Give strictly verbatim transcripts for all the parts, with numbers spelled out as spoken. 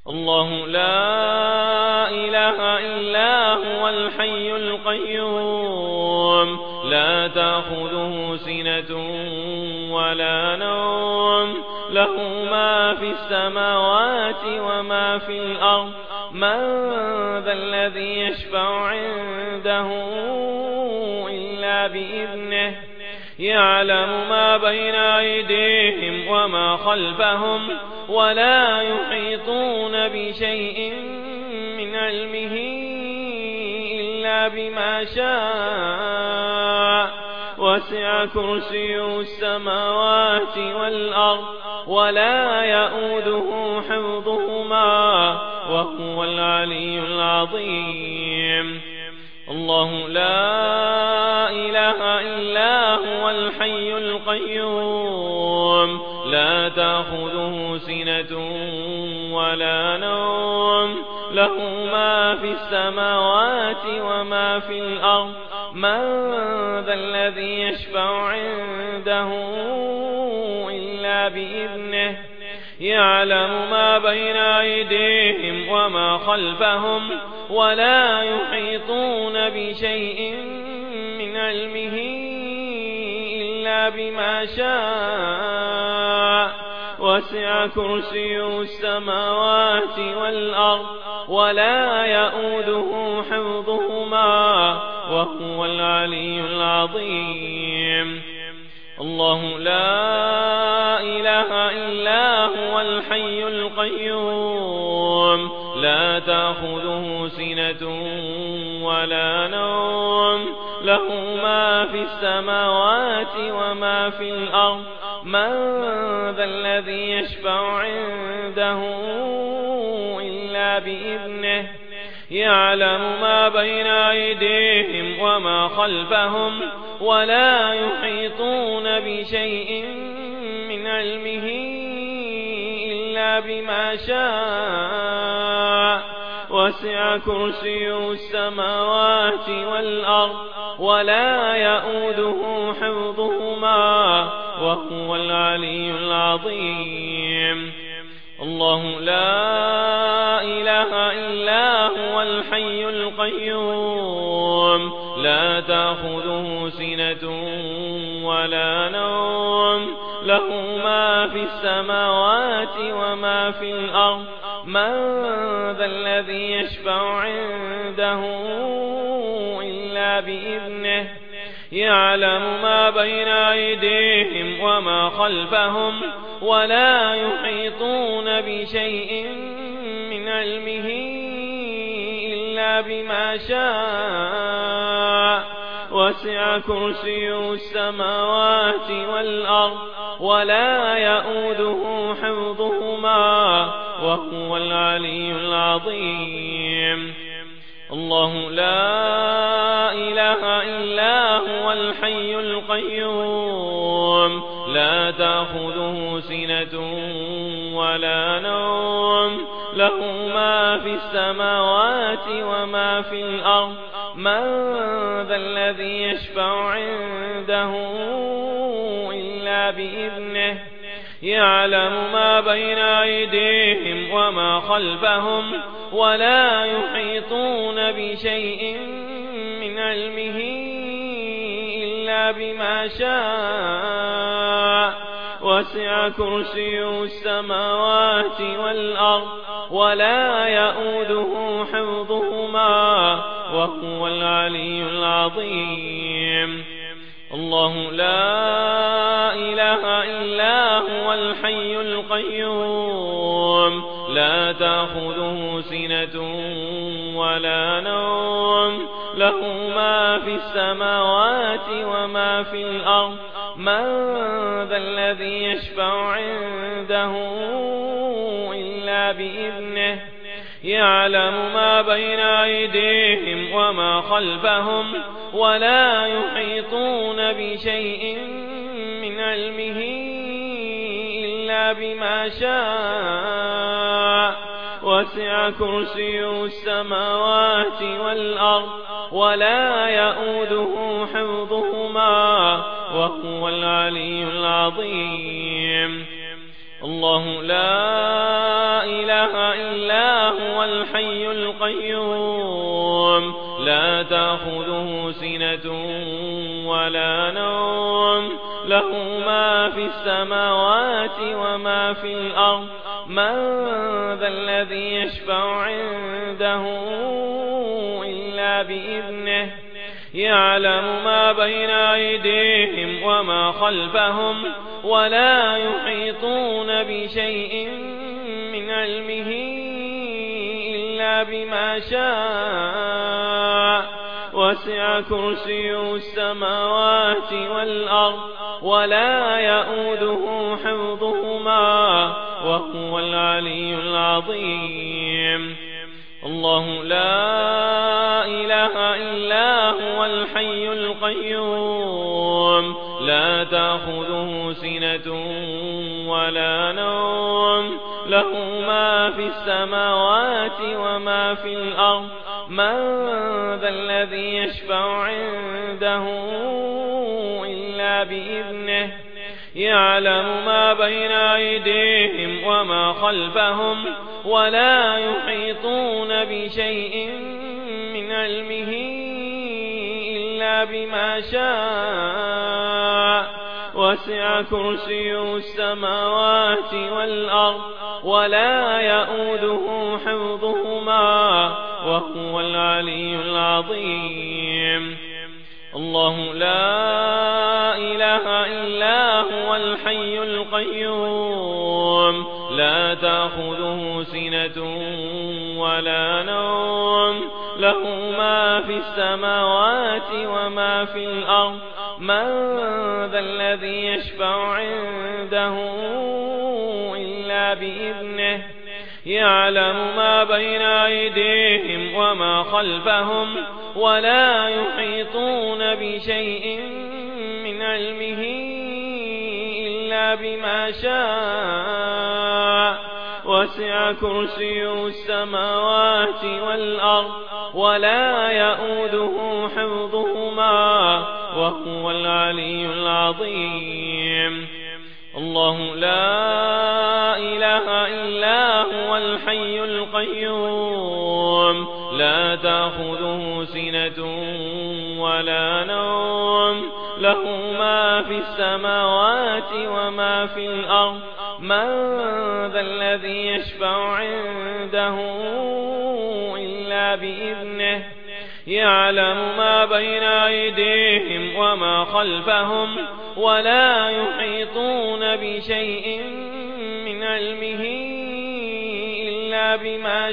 الله لا إله إلا هو الحي القيوم لا تأخذه سنة ولا نوم له ما في السماوات وما في الأرض من ذا الذي يشفع عنده إلا بإذنه يعلم ما بين أيديهم وما خلفهم ولا يحيطون بشيء من علمه إلا بما شاء وسع كرسيه السماوات والأرض ولا يؤوده حفظهما وهو العلي العظيم الله لا إله إلا هو الحي القيوم لا تأخذه سنة ولا نوم له ما في السماوات وما في الأرض من ذا الذي يشفع عنده إلا بإذنه يعلم ما بين أيديهم وما خلفهم ولا يحيطون بشيء من علمه إلا بما شاء وسع كرسيه السماوات والأرض ولا يؤوده حفظهما وهو العلي العظيم الله لا إله إلا هو الحي القيوم لا تأخذه سنة ولا نوم له ما في السماوات وما في الأرض من ذا الذي يشفع عنده إلا بإذنه يعلم ما بين أيديهم وما خلفهم ولا يحيطون بشيء من علمه إلا بما شاء وسع كرسيه السماوات والأرض ولا يؤوده حفظهما وهو العلي العظيم الله لا إله إلا هو الحي القيوم لا تأخذه سنة ولا نوم له ما في السماوات وما في الأرض من ذا الذي يشفع عنده إلا بإذنه يعلم ما بين أيديهم وما خلفهم ولا يحيطون بشيء من علمه إلا بما شاء وسع كرسيه السماوات والأرض ولا يؤوده حفظهما وهو العلي العظيم الله لا إله إلا هو الحي القيوم لا تأخذه سنة ولا نوم له ما في السماوات وما في الأرض من ذا الذي يشفع عنده إلا بإذنه يعلم ما بين أيديهم وما خلفهم ولا يحيطون بشيء من علمه إلا بما شاء وسع كرسيه السماوات والأرض ولا يؤوده حفظهما وهو العلي العظيم الله لا إله إلا هو الحي القيوم لا تأخذه سنة ولا نوم له ما في السماوات وما في الأرض من ذا الذي يشفع عنده إلا بإذنه يعلم ما بين أيديهم وما خلفهم ولا يحيطون بشيء من علمه إلا بما شاء وسع كرسيه السماوات والأرض ولا يؤوده حفظهما وهو العلي العظيم الله لا إله إلا هو الحي القيوم لا تأخذه سنة ولا نوم له ما في السماوات وما في الأرض من ذا الذي يشفع عنده إلا بإذنه يعلم ما بين أيديهم وما خلفهم ولا يحيطون بشيء من علمه إلا بما شاء وسع كرسيه السماوات والأرض ولا يؤوده حفظهما وهو العلي العظيم الله لا إله إلا هو الحي القيوم لا تأخذه سنة ولا نوم له ما في السماوات وما في الأرض من ذا الذي يشفع عنده إلا بإذنه يعلم ما بين أيديهم وما خلفهم ولا يحيطون بشيء من علمه إلا بما شاء وسع كرسيه السماوات والأرض ولا يؤوده حفظهما وهو العلي العظيم الله لا إله إلا هو الحي القيوم لا تأخذه سنة ولا نوم له ما في السماوات وما في الأرض من ذا الذي يشفع عنده إلا بإذنه يعلم ما بين أيديهم وما خلفهم ولا يحيطون بشيء من علمه إلا بما شاء وسع كرسيه السماوات والأرض ولا يؤوده حفظهما وهو العلي العظيم الله لا إله إلا هو الحي القيوم لا تأخذه سنة ولا نوم له ما في السماوات وما في الأرض من ذا الذي يشفع عنده إلا بإذنه يعلم ما بين أيديهم وما خلفهم ولا يحيطون بشيء من علمه إلا بما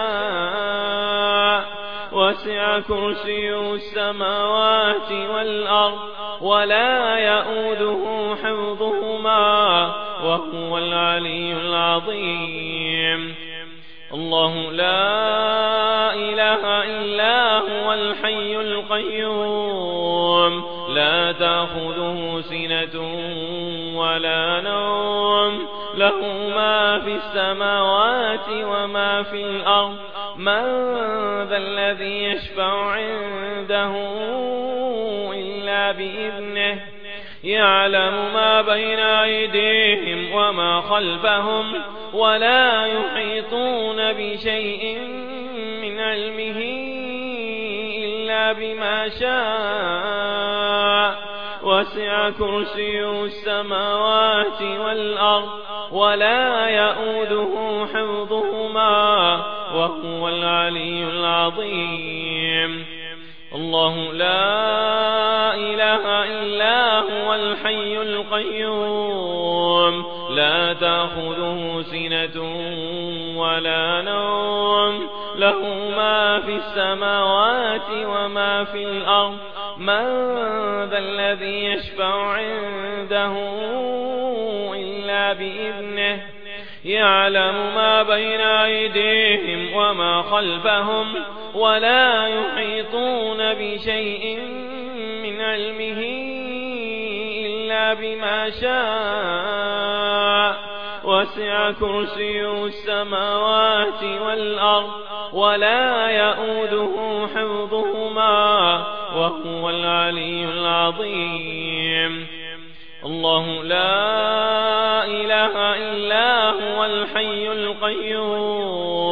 شاء وسع كرسيه السماوات والأرض ولا يؤوده حفظهما وهو العلي العظيم الله لا إله إلا هو الحي القيوم لا تأخذه سنة ولا نوم له ما في السماوات وما في الأرض من ذا الذي يشفع عنده إلا بإذنه يعلم ما بين أيديهم وما خلفهم ولا يحيطون بشيء من علمه إلا بما شاء وسع كرسيه السماوات والأرض ولا يؤوده حفظهما وهو العلي العظيم الله لا إله إلا هو الحي القيوم لا تأخذه سنة ولا نوم له ما في السماوات وما في الأرض من ذا الذي يشفع عنده إلا بإذنه يعلم ما بين أيديهم وما خلفهم ولا يحيطون بشيء من علمه إلا بما شاء وسع كرسيه السماوات والأرض ولا يؤوده حفظهما وهو العلي العظيم الله لا إله إلا هو الحي القيوم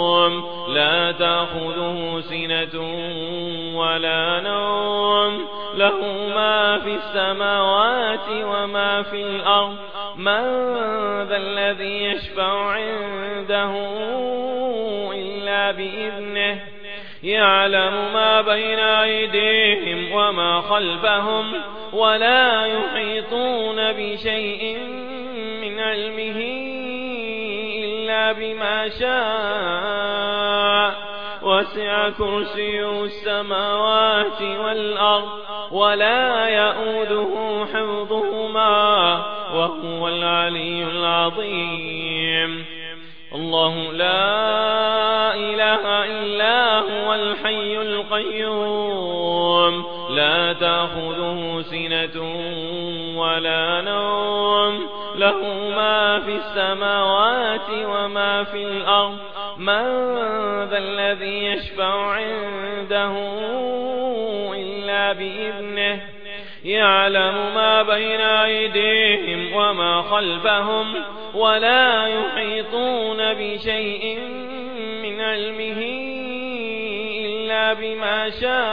لا تأخذه سنة ولا نوم له ما في السماوات وما في الأرض من ذا الذي يشفع عنده إلا بإذنه يعلم ما بين أيديهم وما خلفهم ولا يحيطون بشيء من علمه إلا بما شاء وسع كرسيه السماوات والأرض ولا يؤوده حفظهما وهو العلي العظيم الله لا إله إلا هو الحي القيوم لا تأخذه سنة ولا نوم له ما في السماوات وما في الأرض من ذا الذي يشفع عنده إلا بإذنه يعلم ما بين أيديهم وما خلفهم ولا يحيطون بشيء من علمه إلا بما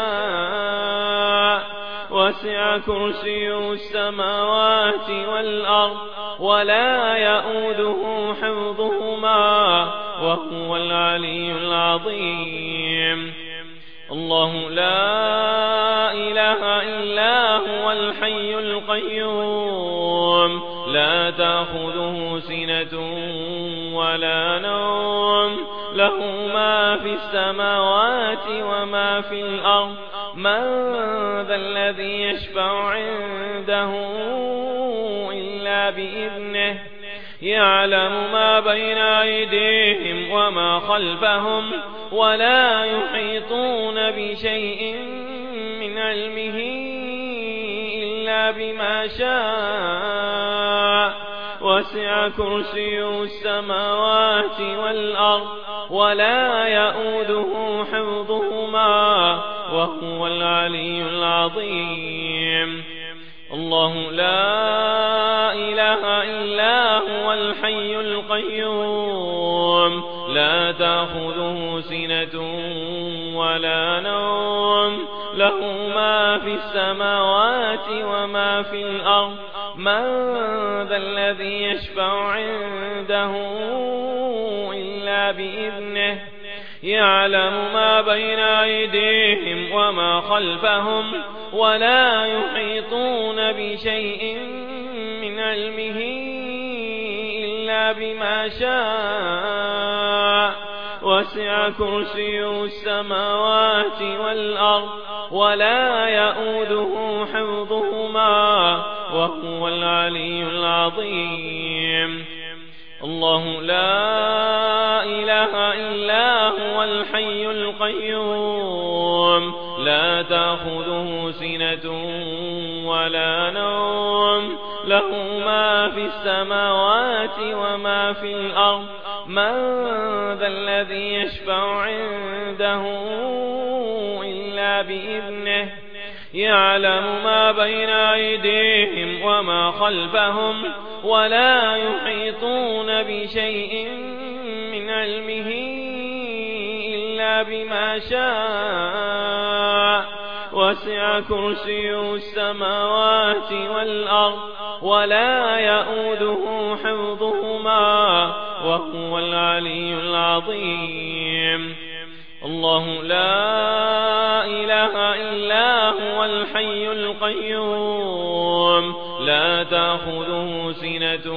شاء وسع كرسيه السماوات والأرض ولا يؤوده حفظهما وهو العلي العظيم الله لا إله إلا هو الحي القيوم لا تأخذه سنة ولا نوم له ما في السماوات وما في الأرض من ذا الذي يشفع عنده إلا بإذنه يعلم ما بين أيديهم وما خلفهم ولا يحيطون بشيء من علمه إلا بما شاء وسع كرسيه السماوات والأرض ولا يؤوده حفظهما وهو العلي العظيم الله لا إله إلا هو الحي القيوم لا تأخذه سنة ولا نوم له ما في السماوات وما في الأرض من ذا الذي يشفع عنده إلا بإذنه يعلم ما بين أيديهم وما خلفهم ولا يحيطون بشيء من علمه إلا بما شاء وسع كرسيه السماوات والأرض ولا يؤوده حفظهما وهو العلي العظيم الله لا إله إلا هو الحي القيوم لا تأخذه سنة ولا نوم له ما في السماوات وما في الأرض من ذا الذي يشفع عنده إلا بإذنه يعلم ما بين أيديهم وما خلفهم ولا يحيطون بشيء من علمه إلا بما شاء وسع كرسيه السماوات والأرض ولا يؤوده حفظهما وهو العلي العظيم الله لا إله إلا هو الحي القيوم لا تأخذه سنة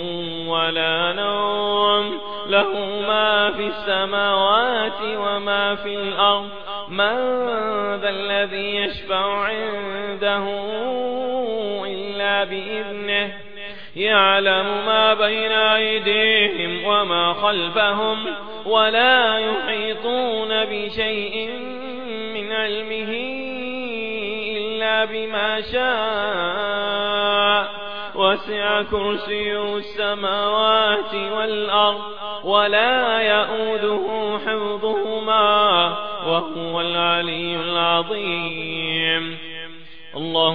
ولا نوم له ما في السماوات وما في الأرض من ذا الذي يشفع عنده إلا بإذنه يعلم ما بين أيديهم وما خلفهم ولا يحيطون بشيء من علمه إلا بما شاء وسع كرسيه السماوات والأرض ولا يؤوده حفظهما وهو العلي العظيم الله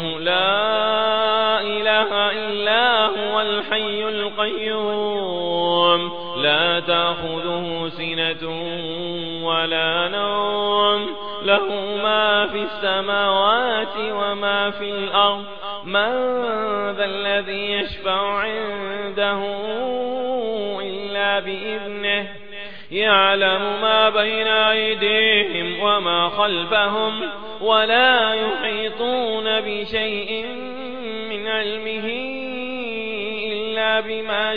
لا إله إلا هو الحي القيوم لا تأخذه سنة ولا نوم له ما في السماوات وما في الأرض من ذا الذي يشفع عنده إلا بإذنه يعلم ما بين أيديهم وما خلفهم ولا يحيطون بشيء من علمه إلا بما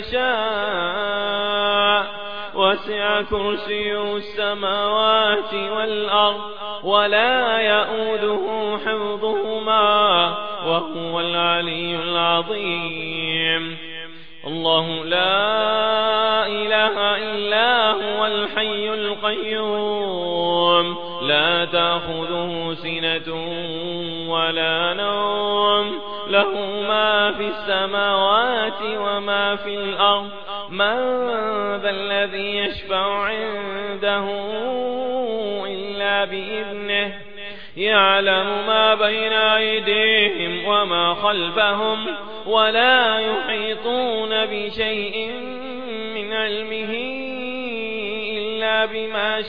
شاء وسع كرسيه السماوات والأرض ولا يؤوده حفظهما وهو العلي العظيم الله لا إله إلا هو الحي القيوم لا تأخذه سنة ولا نوم له ما في السماوات وما في الأرض من ذا الذي يشفع عنده إلا بإذنه يعلم ما بين أيديهم وما خلفهم ولا يحيطون بشيء من علمه إلا بما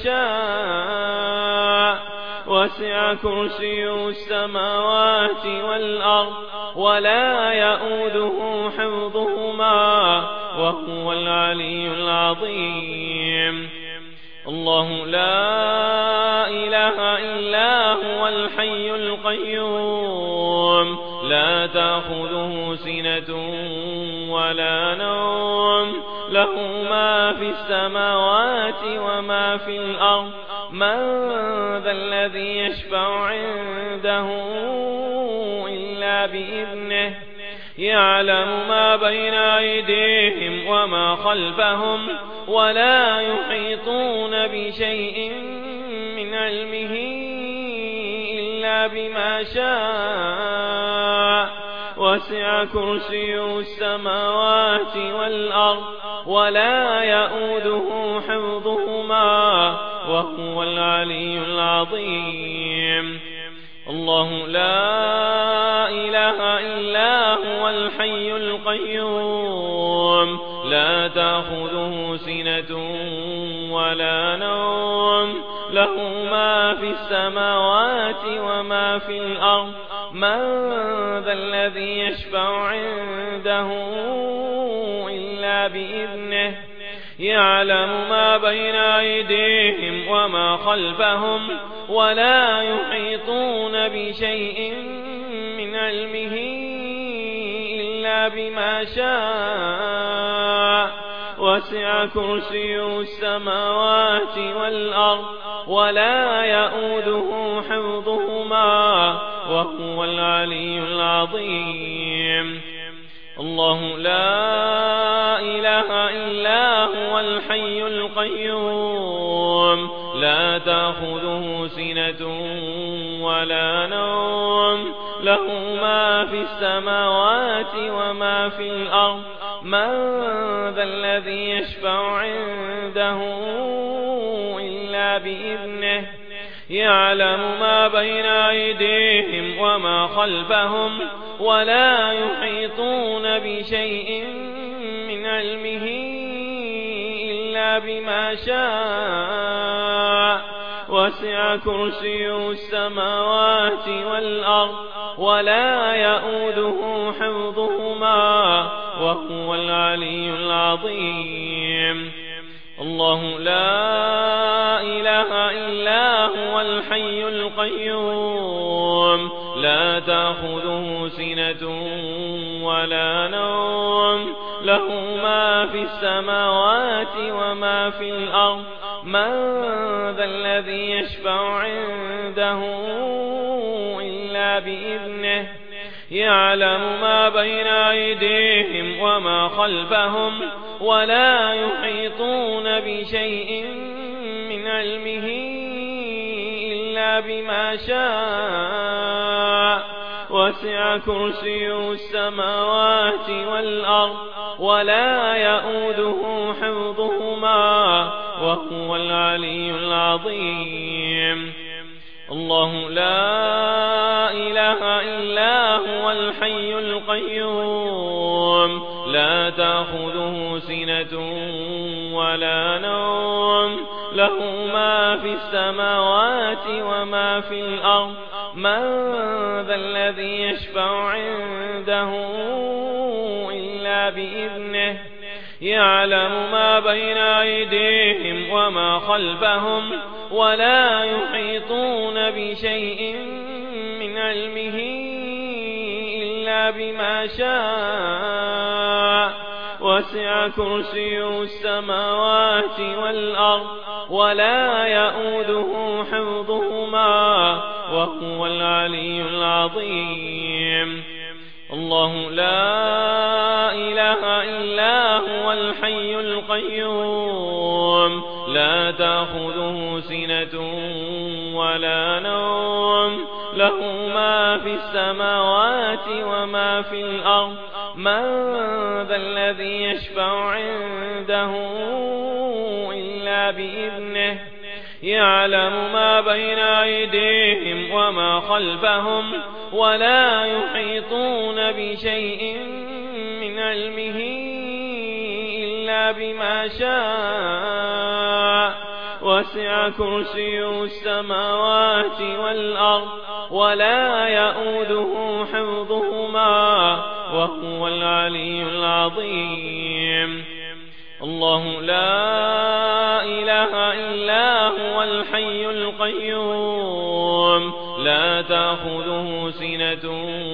شاء وسع كرسيه السماوات والأرض ولا يؤوده حفظهما وهو العلي العظيم الله لا إله إلا هو الحي القيوم لا تأخذه سنة ولا نوم له ما في السماوات وما في الأرض من ذا الذي يشفع عنده إلا بإذنه يعلم ما بين أيديهم وما خلفهم ولا يحيطون بشيء من علمه إلا بما شاء وسع كرسيه السماوات والأرض ولا يؤوده حفظهما وهو العلي العظيم الله لا إله إلا هو الحي القيوم لا تأخذه سنة ولا نوم له ما في السماوات وما في الأرض من ذا الذي يشفع عنده إلا بإذنه يعلم ما بين أيديهم وما خلفهم ولا يحيطون بشيء من علمه إلا بما شاء وسع كرسيه السماوات والأرض ولا يؤوده حفظهما وهو العلي العظيم الله لا إله إلا هو الحي القيوم لا تأخذه سنة ولا نوم له ما في السماوات وما في الأرض من ذا الذي يشفع عنده إلا بإذنه يعلم ما بين أيديهم وما خلفهم ولا يحيطون بشيء من علمه إلا بما شاء وسع كرسيه السماوات والأرض ولا يؤوده حفظهما وهو العلي العظيم الله لا إله إلا هو الحي القيوم لا تأخذه سنة ولا نوم له ما في السماوات وما في الأرض من ذا الذي يشفع عنده إلا بإذنه يعلم ما بين أيديهم وما خلفهم ولا يحيطون بشيء من علمه إلا بما شاء وسع كرسيه السماوات والأرض ولا يؤوده حفظهما وهو العلي العظيم الله لا إله إلا هو الحي القيوم لا تأخذه سنة ولا نوم له ما في السماوات وما في الأرض من ذا الذي يشفع عنده إلا بإذنه يعلم ما بين أيديهم وما خلفهم ولا يحيطون بشيء من علمه إلا بما شاء وسع كرسيه السماوات والأرض ولا يؤوده حفظهما وهو العلي العظيم. الله لا إله إلا هو الحي القيوم لا تأخذه سنة ولا نوم له ما في السماوات وما في الأرض من ذا الذي يشفع عنده إلا بإذنه يعلم ما بين أيديهم وما خلفهم ولا يحيطون بشيء من علمه إلا بما شاء وسع كرسيه السماوات والأرض ولا يؤوده حفظهما وهو العلي العظيم. الله لا إله إلا هو الحي القيوم لا تأخذه سنة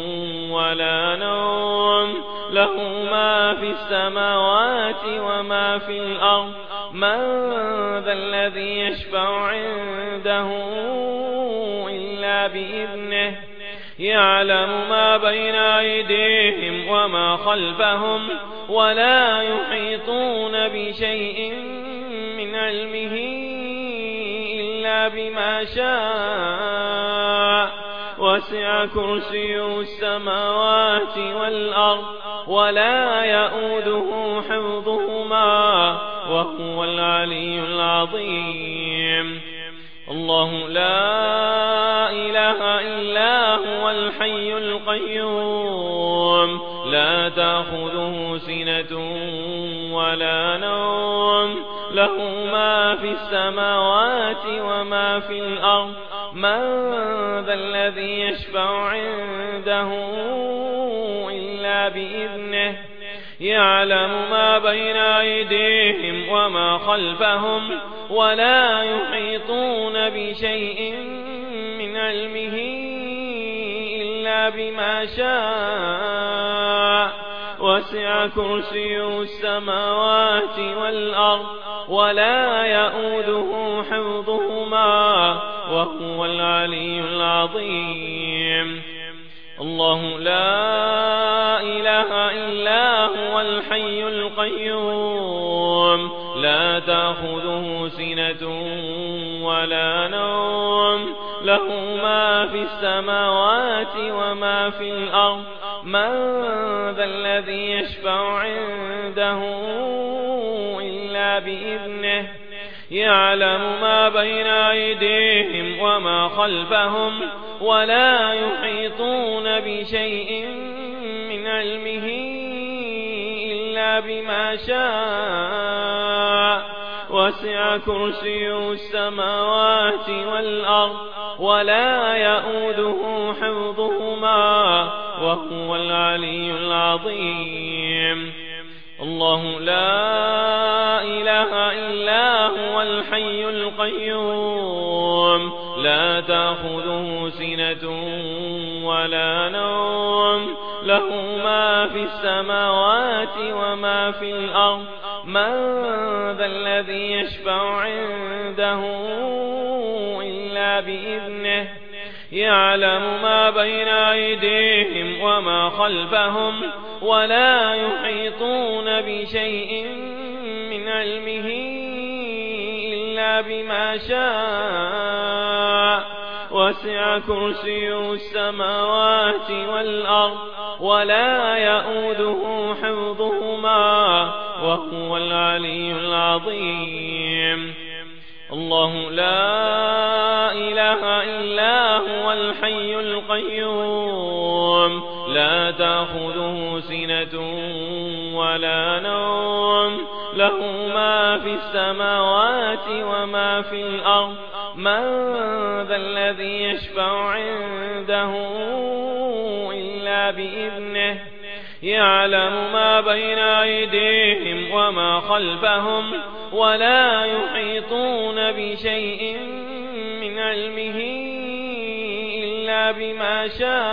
ولا نوم له ما في السماوات وما في الأرض من ذا الذي يشفع عنده إلا بإذنه يعلم ما بين أيديهم وما خلفهم ولا يحيطون بشيء من علمه إلا بما شاء وسع كرسيه السماوات والأرض ولا يؤوده حفظهما وهو العلي العظيم. الله لا إله إلا هو الحي القيوم لا تأخذه سنة ولا نوم له ما في السماوات وما في الأرض من ذا الذي يشفع عنده إلا بإذنه يعلم ما بين أيديهم وما خلفهم ولا يحيطون بشيء من علمه إلا بما شاء وسع كرسيه السماوات والأرض ولا يؤوده حفظهما وهو العلي العظيم. الله لا إله إلا هو الحي القيوم لا تأخذه سنة ولا نوم له ما في السماوات وما في الأرض من ذا الذي يشفع عنده إلا بإذنه يعلم ما بين أيديهم وما خلفهم ولا يحيطون بشيء من علمه إلا بما شاء وسع كرسيه السماوات والأرض ولا يؤوده حفظهما وهو العلي العظيم. الله لا إله إلا هو الحي القيوم لا تأخذه سنة ولا نوم له ما في السماوات وما في الأرض من ذا الذي يشفع عنده إلا بإذنه يعلم ما بين أيديهم وما خلفهم ولا يحيطون بشيء من علمه إلا بما شاء وسع كرسيه السماوات والأرض ولا يؤوده حفظهما وهو العلي العظيم. الله لا إله إلا هو الحي القيوم لا تأخذه سنة ولا نوم له ما في السماوات وما في الأرض من ذا الذي يشفع عنده إلا بإذنه يعلم ما بين أيديهم وما خلفهم ولا يحيطون بشيء من علمه إلا بما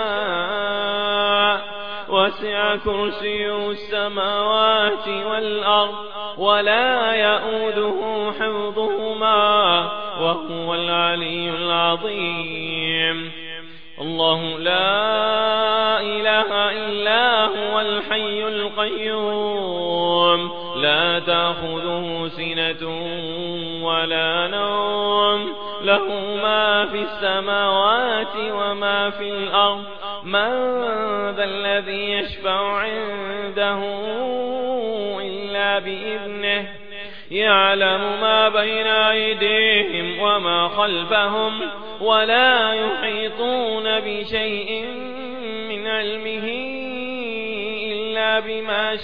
شاء وسع كرسيه السماوات والأرض ولا يؤوده حفظهما وهو العلي العظيم. الله لا إله إلا هو الحي القيوم لا تأخذه سنة ولا نوم له ما في السماوات وما في الأرض من ذا الذي يشفع عنده إلا بإذنه يعلم ما بين أيديهم وما خلفهم ولا يحيطون بشيء من علمه إلا بما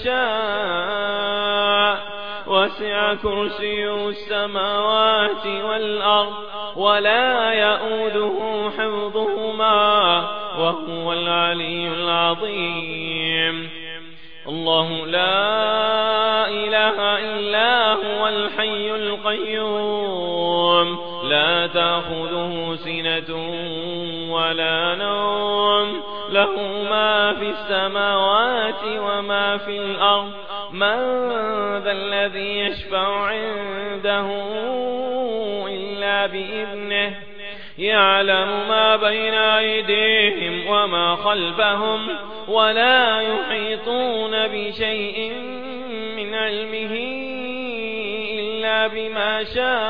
شاء وسع كرسيه السماوات والأرض ولا يؤوده حفظهما وهو العلي العظيم. الله لا إله إلا هو الحي القيوم لا تأخذه سنة ولا نوم له ما في السماوات وما في الأرض من ذا الذي يشفع عنده إلا بإذنه يعلم ما بين أيديهم وما خلفهم ولا يحيطون بشيء من علمه إلا بما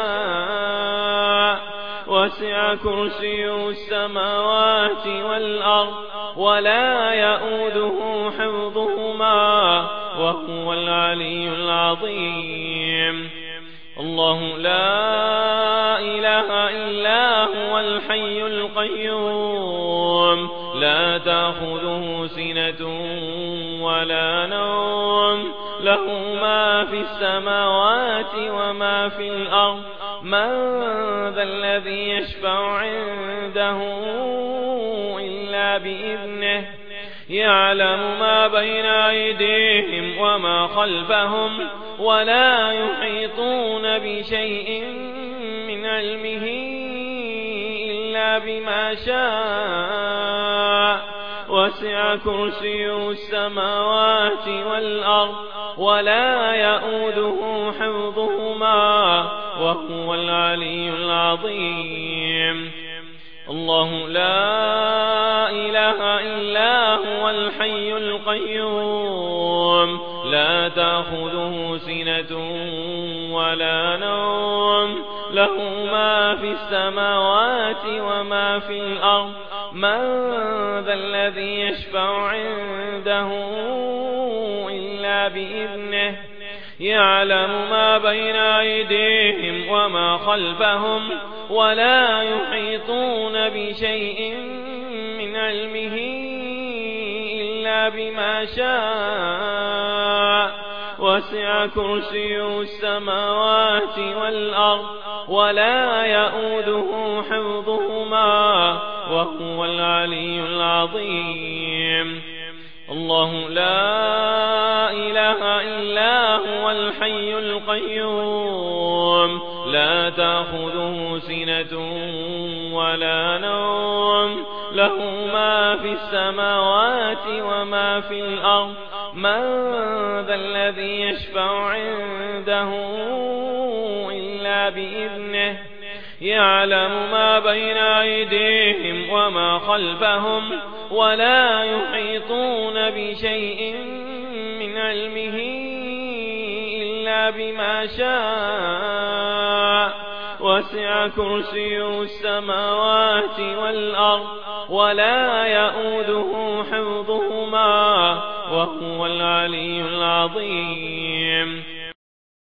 شاء وسع كرسيه السماوات والأرض ولا يؤوده حفظهما وهو العلي العظيم. الله لا إله إلا هو الحي القيوم لا تأخذه سنة ولا نوم له ما في السماوات وما في الأرض من ذا الذي يشفع عنده إلا بإذنه يعلم ما بين أيديهم وما خلفهم ولا يحيطون بشيء من علمه إلا بما شاء وسع كرسيه السماوات والأرض ولا يؤوده حفظهما وهو العلي العظيم. الله لا إله إلا هو الحي القيوم لا تأخذه سنة ولا نوم له ما في السماوات وما في الأرض من ذا الذي يشفع عنده إلا بإذنه يعلم ما بين أيديهم وما خلفهم ولا يحيطون بشيء من علمه إلا بما شاء وسع كرسيه السماوات والأرض ولا يؤوده حفظهما وهو العلي العظيم. الله لا إله إلا هو الحي القيوم لا تأخذه سنة ولا نوم له ما في السماوات وما في الأرض من ذا الذي يشفع عنده إلا بإذنه يعلم ما بين أيديهم وما خلفهم ولا يحيطون بشيء من علمه إلا بما شاء وسع كرسيه السماوات والأرض ولا يؤوده حفظهما وهو العلي العظيم.